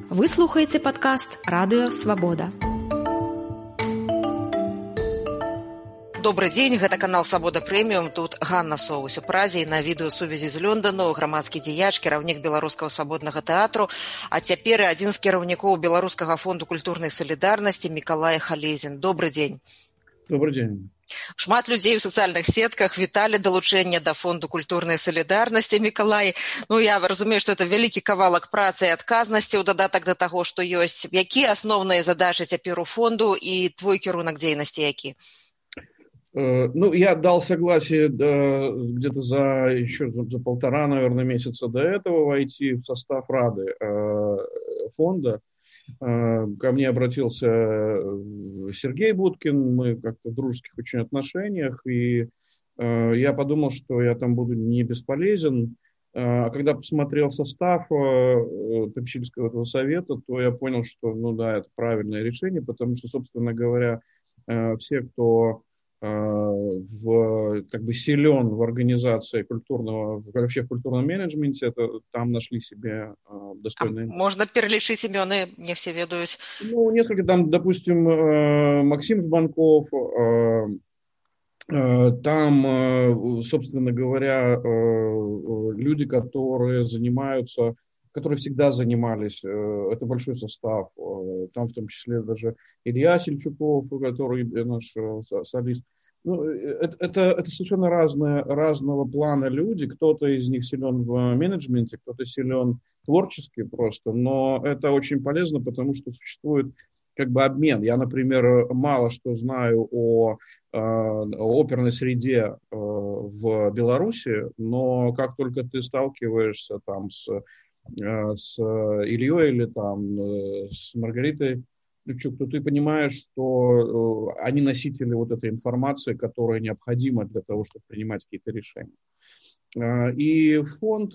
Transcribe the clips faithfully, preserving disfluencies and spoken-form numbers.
Вы слухаеце падкаст Радыё Свабода. Добрый дзень, гэта канал Свабода Прэміум. Тут Ганна Соус у Празе і на відэасувязі з Лёндану, грамадскі дзеяч, кіраўнік Беларускага свабоднага тэатру, а цяпер і адзін з кіраўнікоў Беларускага фонду культурнай салідарнасці Мікалай Халезін. Добрый дзень. Добрый дзень. Шмат людзей у сацыяльных сетках віталі далучэнне да фонду культурнай салідарнасці, Мікалай. Ну, я разумею, што это вялікі кавалак працы і адказнасці ў дадатак да таго, што ёсць. Якія асноўныя задачы цяпер у фонду і твой кірунак дзейнасці які? Ну, я дал согласие да, где-то за еще за, за полтора, наверное, месяца до этого войти в состав Рады э, фонда. Э, ко мне обратился Сергей Будкин, мы как-то в дружеских очень отношениях, и э, я подумал, что я там буду не бесполезен. Э, а когда посмотрел состав э, попечительского этого совета, то я понял, что, ну да, это правильное решение, потому что, собственно говоря, э, все, кто в, как бы силен в организации культурного, вообще в культурном менеджменте, это там нашли себе достойные... А можно перелечить имена, не все ведают? Ну, несколько там, допустим, Максим Жбанков, там, собственно говоря, люди, которые занимаются, которые всегда занимались, это большой состав, там в том числе даже Илья Сельчуков, который наш солист. Ну, это, это, это совершенно разные, разного плана люди, кто-то из них силен в менеджменте, кто-то силен творчески просто, но это очень полезно, потому что существует как бы обмен. Я, например, мало что знаю о, о оперной среде в Беларуси, но как только ты сталкиваешься там с с Ильей или там с Маргаритой Любчук, то ты понимаешь, что они носители вот этой информации, которая необходима для того, чтобы принимать какие-то решения. И фонд,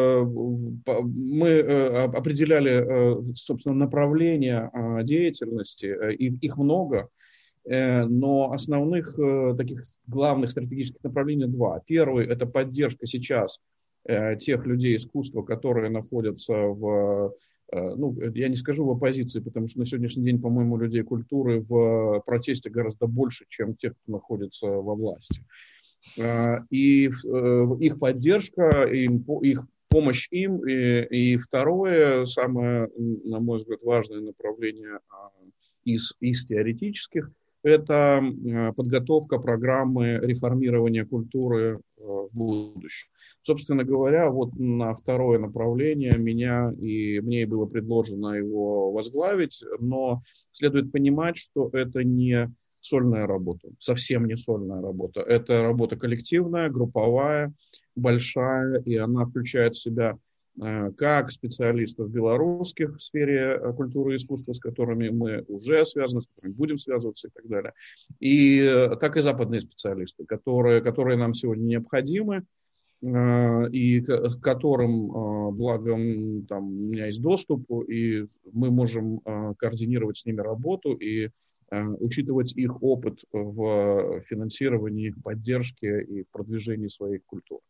мы определяли, собственно, направления деятельности, их много, но основных таких главных стратегических направлений два. Первый – это поддержка сейчас тех людей искусства, которые находятся в, ну, я не скажу в оппозиции, потому что на сегодняшний день, по-моему, людей культуры в протесте гораздо больше, чем тех, кто находится во власти. И их поддержка, их помощь им, и, и второе, самое, на мой взгляд, важное направление из, из теоретических, это подготовка программы реформирования культуры в будущем. Собственно говоря, вот на второе направление меня и мне было предложено его возглавить, но следует понимать, что это не сольная работа, совсем не сольная работа. Это работа коллективная, групповая, большая, и она включает в себя как специалистов белорусских в сфере культуры и искусства, с которыми мы уже связаны, с которыми будем связываться и так далее, и так и западные специалисты, которые, которые нам сегодня необходимы, и к которым, благо, там, у меня есть доступ, и мы можем координировать с ними работу и учитывать их опыт в финансировании, их поддержке и продвижении своей культуры.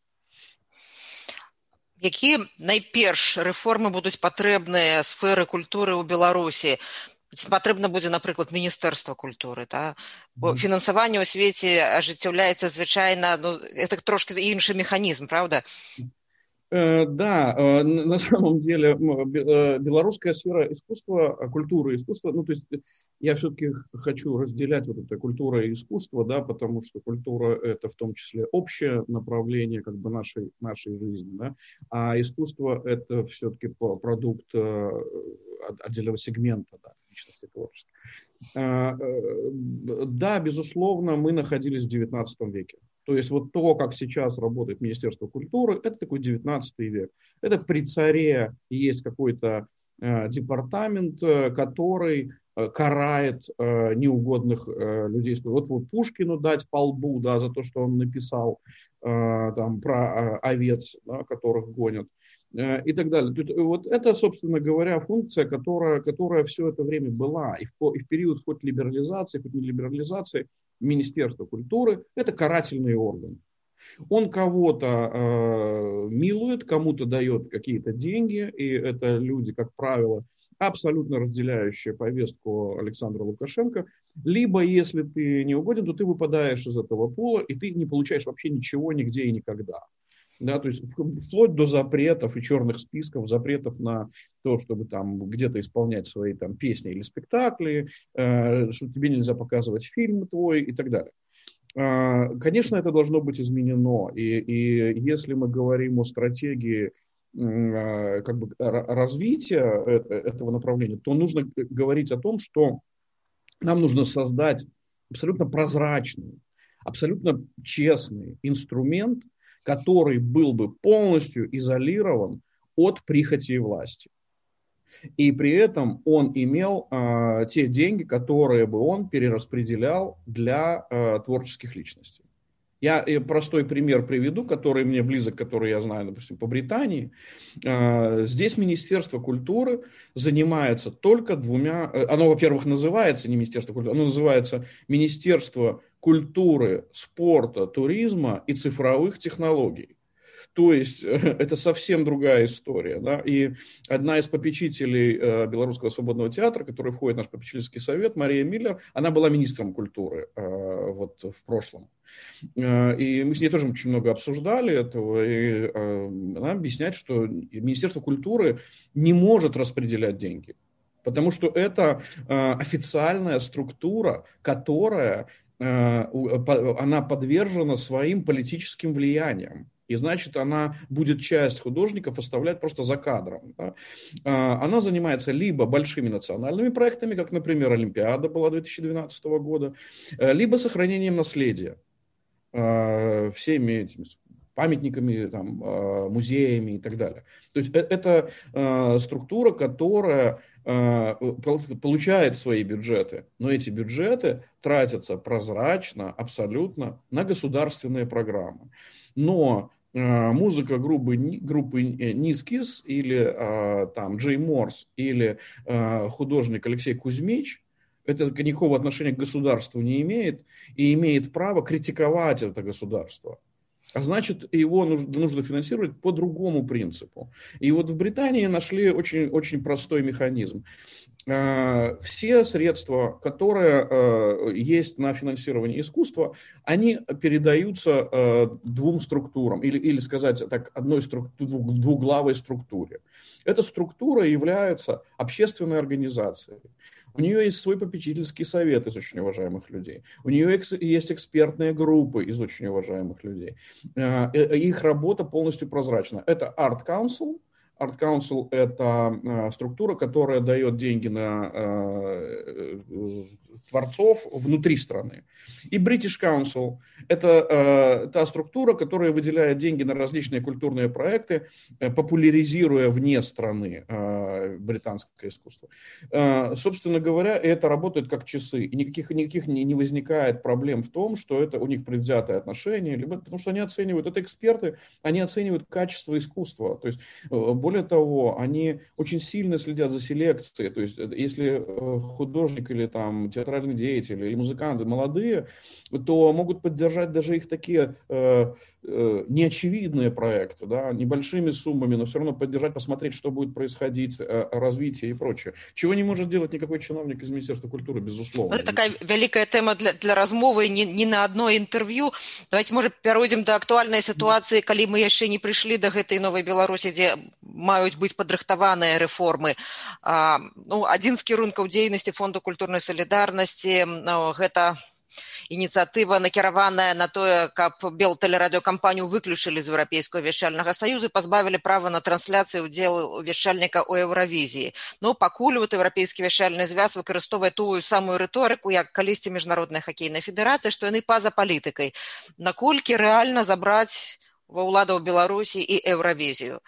Які найперш рэформы будуць патрэбныя сферы культуры ў Беларусі? Патрэбна будзе, напрыклад, Міністэрства культуры, та? Бо фінансаванне ў свеце ажыццяўляецца звычайна, ну, это трошки іншы механізм, правда? Да, на самом деле белорусская сфера искусства, культуры и искусства, ну, то есть я все-таки хочу разделять вот это культура и искусство, да, потому что культура – это в том числе общее направление как бы нашей, нашей жизни, да, а искусство – это все-таки продукт отдельного сегмента, да, личности творчества. Да, безусловно, мы находились в девятнадцатом веке. То есть вот то, как сейчас работает Министерство культуры, это такой девятнадцатый век. Это при царе есть какой-то э, департамент, э, который э, карает э, неугодных э, людей. Вот вот Пушкину дать по лбу, да, за то, что он написал э, там, про э, овец, да, которых гонят. И так далее. Вот это, собственно говоря, функция, которая, которая все это время была. И в, и в период хоть либерализации, хоть не либерализации, Министерство культуры – это карательный орган. Он кого-то э, милует, кому-то дает какие-то деньги, и это люди, как правило, абсолютно разделяющая повестку Александра Лукашенко, либо, если ты не угоден, то ты выпадаешь из этого пула, и ты не получаешь вообще ничего нигде и никогда. Да, то есть вплоть до запретов и черных списков, запретов на то, чтобы там где-то исполнять свои там песни или спектакли, э, что тебе нельзя показывать фильм твой и так далее. Э, конечно, это должно быть изменено. И, и если мы говорим о стратегии э, как бы развития этого направления, то нужно говорить о том, что нам нужно создать абсолютно прозрачный, абсолютно честный инструмент, который был бы полностью изолирован от прихоти власти. И при этом он имел э, те деньги, которые бы он перераспределял для э, творческих личностей. Я простой пример приведу, который мне близок, который я знаю, допустим, по Британии. Здесь Министерство культуры занимается только двумя... Оно, во-первых, называется не Министерство культуры, оно называется Министерство культуры, спорта, туризма и цифровых технологий. То есть это совсем другая история. Да? И одна из попечителей э, Белорусского свободного театра, которая входит в наш попечительский совет, Мария Миллер, она была министром культуры э, вот, в прошлом. Э, и мы с ней тоже очень много обсуждали этого. И э, она объясняет, что Министерство культуры не может распределять деньги. Потому что это э, официальная структура, которая э, она подвержена своим политическим влияниям. И значит, она будет часть художников оставлять просто за кадром. Да? Она занимается либо большими национальными проектами, как, например, Олимпиада была две тысячи двенадцатого года, либо сохранением наследия всеми этими памятниками, там, музеями и так далее. То есть это структура, которая получает свои бюджеты, но эти бюджеты тратятся прозрачно, абсолютно на государственные программы. Но музыка группы, группы Нискис или там Джей Морс или художник Алексей Кузьмич, это никакого отношения к государству не имеет и имеет право критиковать это государство. А значит, его нужно, нужно финансировать по другому принципу. И вот в Британии нашли очень, очень простой механизм. Все средства, которые есть на финансирование искусства, они передаются двум структурам, или, или сказать так, одной структуре, двуглавой структуре. Эта структура является общественной организацией. У нее есть свой попечительский совет из очень уважаемых людей. У нее есть экспертные группы из очень уважаемых людей. Их работа полностью прозрачна. Это Art Council. Art Council – это структура, которая дает деньги на э, творцов внутри страны. И British Council – это э, та структура, которая выделяет деньги на различные культурные проекты, э, популяризируя вне страны э, британское искусство. Э, собственно говоря, это работает как часы. И никаких, никаких не, не возникает проблем в том, что это у них предвзятое отношение, либо, потому что они оценивают, это эксперты, они оценивают качество искусства. То есть, более того, они очень сильно следят за селекцией. То есть, если художник или там театральный деятель или музыканты молодые, то могут поддержать даже их такие э, э, неочевидные проекты, да, небольшими суммами, но все равно поддержать, посмотреть, что будет происходить, э, развитие и прочее. Чего не может делать никакой чиновник из Министерства культуры, безусловно. Это такая великая тема для, для размовы не, не на одно интервью. Давайте, может, перейдем до актуальной ситуации, когда мы еще не пришли до этой новой Беларуси, где маюць быць падрыхтаваныя рэформы. А, ну, адзін з кірункаў дзейнасці фонду культурнай салідарнасці ну, гэта ініцыятыва накіраваная на тое, каб белтэлерадыёкампанію выключылі з еўрапейскага вяшчальнага саюза, пазбавілі права на трансляцыю удзелу вяшчальніка ў Еўравізіі. Ну, пакуль вот еўрапейскі вяшчальны звяз выкарыстоўвае тую самую рыторыку, як калісьці міжнародная хакейная федэрацыя, што яны па-за палітыкай. Наколькі рэальна забраць ва ўладаў Беларусі і Еўравізію?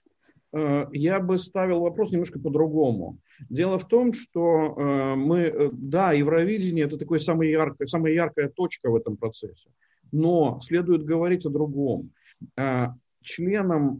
Я бы ставил вопрос немножко по-другому. Дело в том, что мы, да, Евровидение – это такой самая яркая, самая яркая точка в этом процессе, но следует говорить о другом. Членом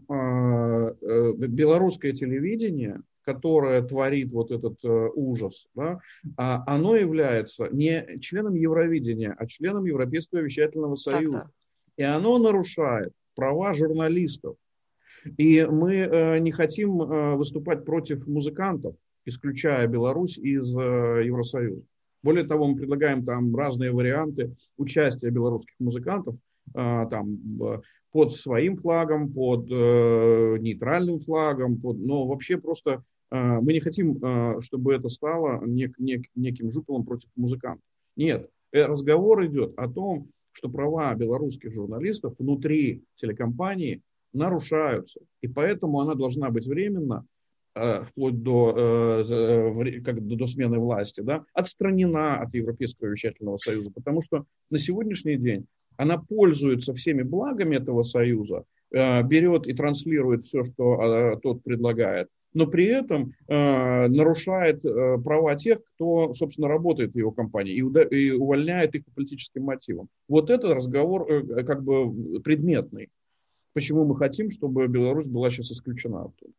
белорусское телевидение, которое творит вот этот ужас, да, оно является не членом Евровидения, а членом Европейского вещательного союза. Так, да. И оно нарушает права журналистов. И мы э, не хотим э, выступать против музыкантов исключая Беларусь из Евросоюза. Более того, мы предлагаем там разные варианты участия белорусских музыкантов там, под своим флагом, под нейтральным флагом, под, но вообще просто мы не хотим, чтобы это стало нек, нек, неким жупелом против музыкантов. Нет, разговор идет о том, что права белорусских журналистов внутри телекомпании нарушаются. И поэтому она должна быть временно, э, вплоть до, э, как, до смены власти, да, отстранена от Европейского вещательного союза. Потому что на сегодняшний день она пользуется всеми благами этого союза, э, берет и транслирует все, что э, тот предлагает, но при этом э, нарушает э, права тех, кто, собственно, работает в его компании, и, уда- и увольняет их по политическим мотивам. Вот этот разговор э, как бы предметный. Почему мы хотим, чтобы Беларусь была сейчас исключена оттуда.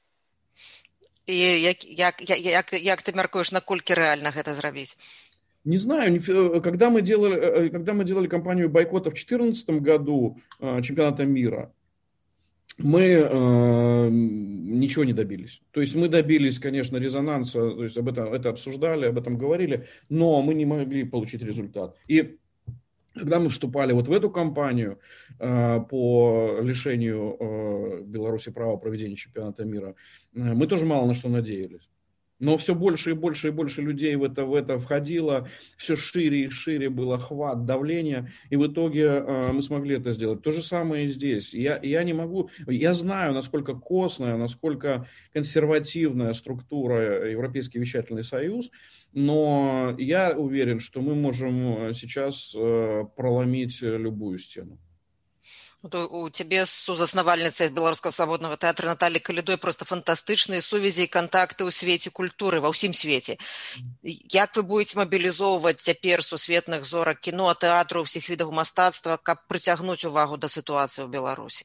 И як, як, як, як ты мяркуеш, наколькі рэальна гэта зрабіць? Не знаю, когда мы делали, когда мы делали кампанию бойкота в две тысячи четырнадцатом году чемпионата мира, мы э, ничего не добились. То есть мы добились, конечно, резонанса, то есть об этом это обсуждали, об этом говорили, но мы не могли получить результат. И когда мы вступали вот в эту кампанию э, по лишению э, Беларуси права проведения чемпионата мира, э, мы тоже мало на что надеялись. Но все больше и больше и больше людей в это, в это входило, все шире и шире был охват, давление, и в итоге э, мы смогли это сделать. То же самое и здесь. Я, я не могу, я знаю, насколько костная, насколько консервативная структура Европейский вещательный союз, но я уверен, что мы можем сейчас э, проломить любую стену. У цябе з сузаснавальніцай беларускага свабоднага тэатра Натальяй Калідой просто фантастычныя сувязі і кантакты ў свеце культуры, ва ўсім свеце. Як вы будете мабілізоўваць цяпер сусветных зорак кіно, тэатру, ўсіх відаў мастацтва, каб прыцягнуць увагу да сітуацыі ў Беларусі?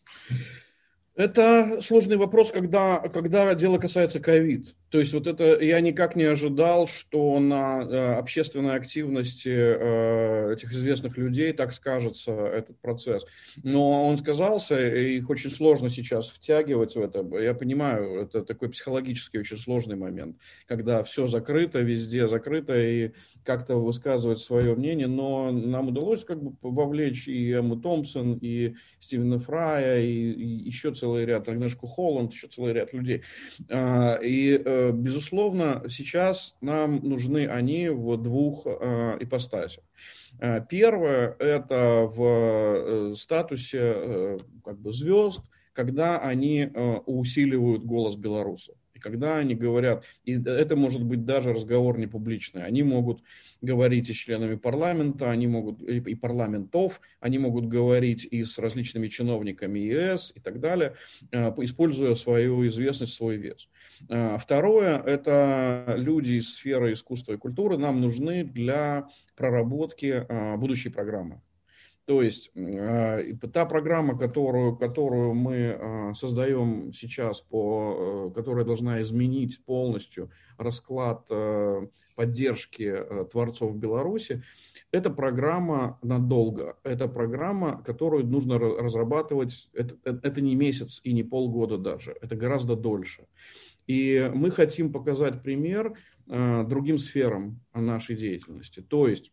Это сложный вопрос, когда, когда дело касается ковид. То есть вот это я никак не ожидал, что на э, общественной активности э, этих известных людей так скажется этот процесс. Но он сказался, и их очень сложно сейчас втягивать в это. Я понимаю, это такой психологически очень сложный момент, когда все закрыто, везде закрыто, и как-то высказывать свое мнение. Но нам удалось как бы вовлечь и Эмму Томпсон, и Стивена Фрая, и, и еще целый ряд, Агнешку Холланд, еще целый ряд людей. И безусловно, сейчас нам нужны они в двух э, ипостасях. Первое – это в статусе э, как бы звезд, когда они э, усиливают голос белорусов. И когда они говорят, и это может быть даже разговор не публичный, они могут говорить и с членами парламента, они могут и парламентов, они могут говорить и с различными чиновниками ЕС и так далее, используя свою известность, свой вес. Второе – это люди из сферы искусства и культуры нам нужны для проработки будущей программы. То есть та программа, которую, которую мы создаем сейчас, по, которая должна изменить полностью расклад поддержки творцов в Беларуси, это программа надолго. Это программа, которую нужно разрабатывать, это, это не месяц и не полгода даже, это гораздо дольше. И мы хотим показать пример другим сферам нашей деятельности. То есть,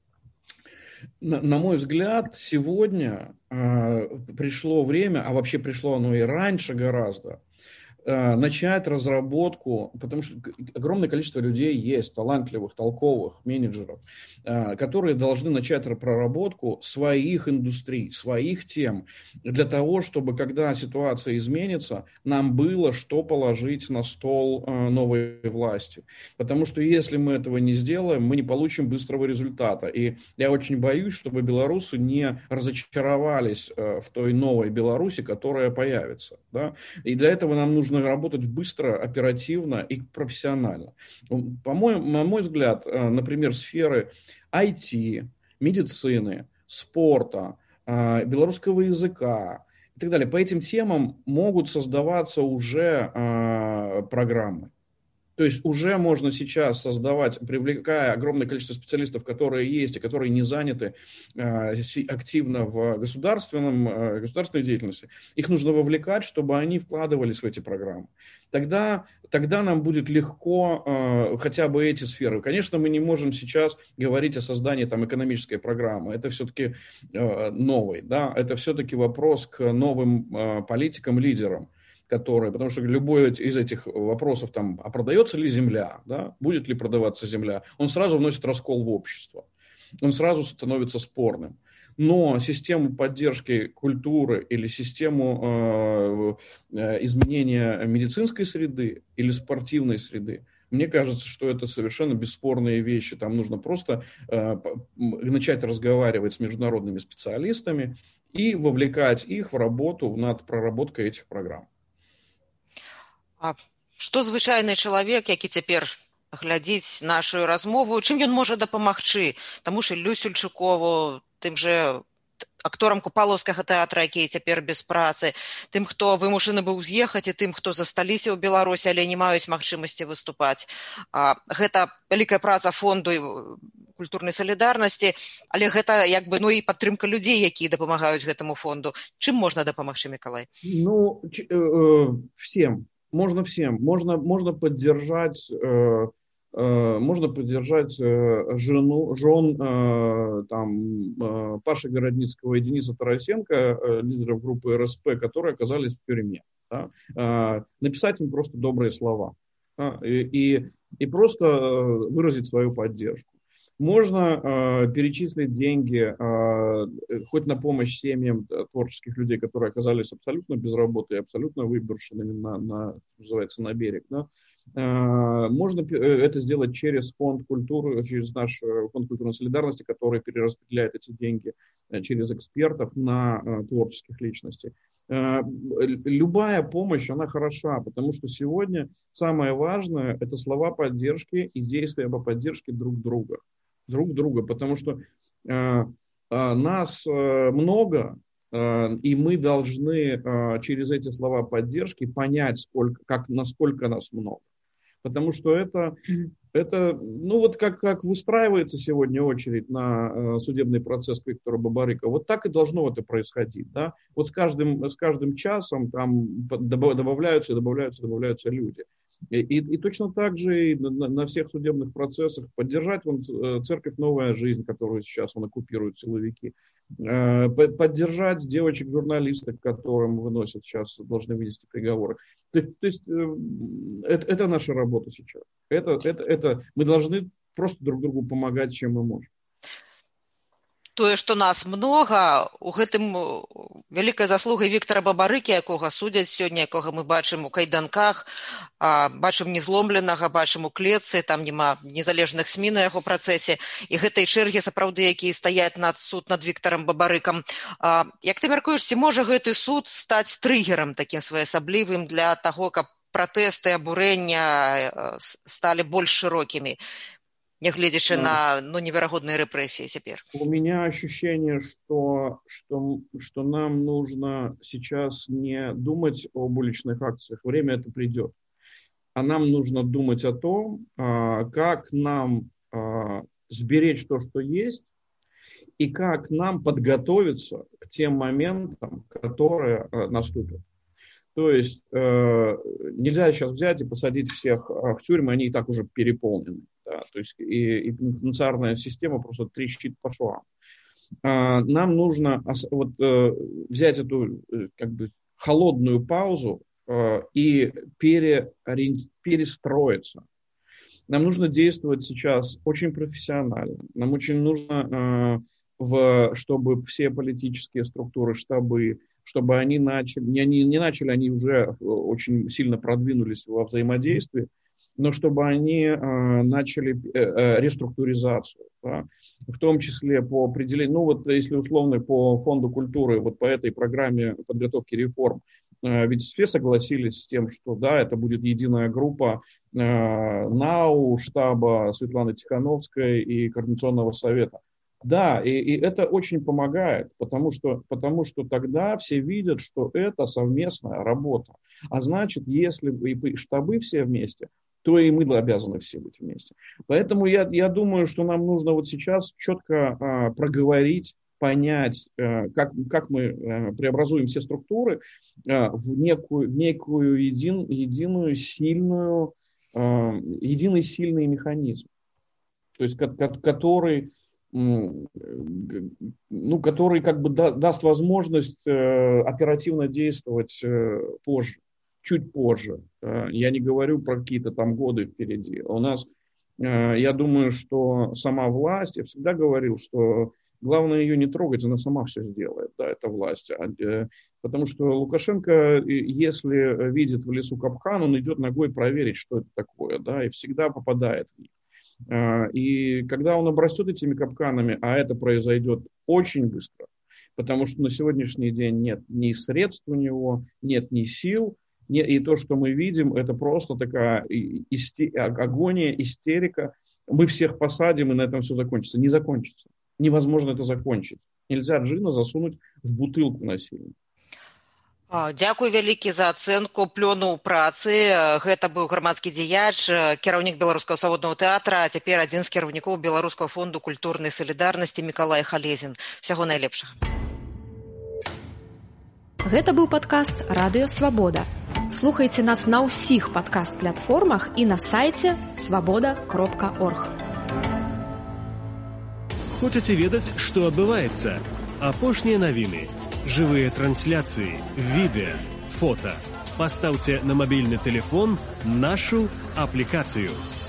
На, на мой взгляд, сегодня э, пришло время, а вообще пришло оно и раньше гораздо, э, начать разработку, потому что огромное количество людей есть, талантливых, толковых, менеджеров, э, которые должны начать проработку своих индустрий, своих тем, для того, чтобы, когда ситуация изменится, нам было что положить на стол э, новой власти. Потому что если мы этого не сделаем, мы не получим быстрого результата. И я очень боюсь, чтобы белорусы не разочаровались э, в той новой Беларуси, которая появится. Да? И для этого нам нужно работать быстро, оперативно и профессионально. По-моему, на мой взгляд, э, например, сферы ай ти, медицины, спорта, э, белорусского языка и так далее, по этим темам могут создаваться уже э, программы. То есть уже можно сейчас создавать, привлекая огромное количество специалистов, которые есть и которые не заняты э, активно в государственном, э, государственной деятельности, их нужно вовлекать, чтобы они вкладывались в эти программы. Тогда, тогда нам будет легко э, хотя бы эти сферы. Конечно, мы не можем сейчас говорить о создании там, экономической программы. Это все-таки э, новый, да? Это все-таки вопрос к новым э, политикам, лидерам. Которые, потому что любой из этих вопросов, там, а продается ли земля, да, будет ли продаваться земля, он сразу вносит раскол в общество, он сразу становится спорным. Но систему поддержки культуры или систему э, изменения медицинской среды или спортивной среды, мне кажется, что это совершенно бесспорные вещи. Там нужно просто э, начать разговаривать с международными специалистами и вовлекать их в работу над проработкой этих программ. А што звычайны чалавек, які цяпер глядзіць нашу размову, чым ён можа дапамагчы? Таму ж Іллю Сельчукову, тым жа акторам Купалаўскага тэатра, якія цяпер без працы, тым, хто вымушаны быў з'ехаць, і тым, хто засталіся ў Беларусі, але не маюць магчымасці выступаць. А, гэта вялікая праца фонду культурнай салідарнасці, але гэта як бы, ну, і падтрымка людзей, якія дапамагаюць гэтаму фонду. Чым можна дапамагчы, Мікалай? Ну, ч- э, всем. Можно всем. Можно, можно поддержать, э, э, можно поддержать э, жену, жен э, там, э, Паши Городницкого и Дениса Тарасенко, э, лидеров группы эр эс пэ, которые оказались в тюрьме. Да? Э, написать им просто добрые слова. Да? И, и, и просто выразить свою поддержку. Можно э, перечислить деньги э, хоть на помощь семьям творческих людей, которые оказались абсолютно без работы и абсолютно выброшенными на, на, называется, на берег. Да? Э, можно это сделать через фонд культуры, через наш фонд культурной солидарности, который перераспределяет эти деньги через экспертов на э, творческих личностей. Э, любая помощь, она хороша, потому что сегодня самое важное – это слова поддержки и действия по поддержке друг друга. друг друга, потому что э, э, нас э, много, э, и мы должны э, через эти слова поддержки понять, сколько, как, насколько нас много. Потому что это, это ну вот как, как выстраивается сегодня очередь на э, судебный процесс к Виктору Бабарико, вот так и должно это происходить. Да? Вот с каждым, с каждым часом там добавляются, добавляются, добавляются люди. И, и, и точно так же и на, на всех судебных процессах поддержать вон, церковь «Новая жизнь», которую сейчас он оккупирует силовики, э, поддержать девочек-журналисток, которым выносят сейчас, должны вынести приговоры. То, то есть э, это, это наша работа сейчас. Это, это, это, мы должны просто друг другу помогать, чем мы можем. Тое, што нас многа, у гэтым вялікая заслуга Віктара Бабарыкі, якога судзяць сёння, якога мы бачым у кайданках, бачым незломленага, бачым у клетцы, там няма незалежных СМІ на яго працэсе, і гэтай чэргі сапраўды, якія стаяць над суд над Віктарам Бабарыкам. Як ты мяркуеш, ці можа гэты суд стаць трыгерам такім своеасаблівым для таго, каб пратэсты, абурэння сталі больш шырокімі? Нягледзячы на ну, невероятные репрессии теперь. У меня ощущение, что, что, что нам нужно сейчас не думать об уличных акциях. Время это придет. А нам нужно думать о том, как нам сберечь то, что есть, и как нам подготовиться к тем моментам, которые наступят. То есть нельзя сейчас взять и посадить всех в тюрьмы, они и так уже переполнены. Да, то есть и, и пенитенциарная система просто трещит по швам. А, нам нужно вот, э, взять эту как бы холодную паузу э, и переориент... перестроиться. Нам нужно действовать сейчас очень профессионально. Нам очень нужно, э, в, чтобы все политические структуры, штабы, чтобы они начали, не, они не начали, они уже очень сильно продвинулись во взаимодействии, но чтобы они э, начали э, реструктуризацию, да, в том числе по определению, ну вот если условно по фонду культуры, вот по этой программе подготовки реформ, э, ведь все согласились с тем, что да, это будет единая группа э, НАУ, штаба Светланы Тихановской и Координационного совета. Да, и, и это очень помогает, потому что, потому что тогда все видят, что это совместная работа. А значит, если и штабы все вместе, то и мы обязаны все быть вместе. Поэтому я, я думаю, что нам нужно вот сейчас четко а, проговорить, понять, а, как, как мы а, преобразуем все структуры а, в некую, некую един, единую, сильную, а, единый сильный механизм, то есть который, ну, который как бы да, даст возможность а, оперативно действовать а, позже. Чуть позже. Я не говорю про какие-то там годы впереди. У нас, я думаю, что сама власть, я всегда говорил, что главное ее не трогать, она сама все сделает, да, это власть. Потому что Лукашенко, если видит в лесу капкан, он идет ногой проверить, что это такое, да, и всегда попадает в них. И когда он обрастет этими капканами, а это произойдет очень быстро, потому что на сегодняшний день нет ни средств у него, нет ни сил, и то, что мы видим, это просто такая исти- агония, истерика. Мы всех посадим, и на этом все закончится. Не закончится. Невозможно это закончить. Нельзя джина засунуть в бутылку насильно. Дзякуй вялікі за ацэнку плёну працы. Гэта быў грамадскі дзеяч, кіраўнік беларускага свабоднага тэатра, а цяпер адзін з кіраўнікоў беларускага фонду культурнай салідарнасці Мікалай Халезін. Усяго найлепшага. Гэта быў падкаст «Радыё Свабода». Слухайце нас на ўсіх падкаст-платформах і на сайце свабода кропка орг. Хочаце ведаць, што адбываецца? Апошнія навіны, жывыя трансляцыі, відэа, фота. Пастаўце на мабільны тэлефон нашу аплікацыю.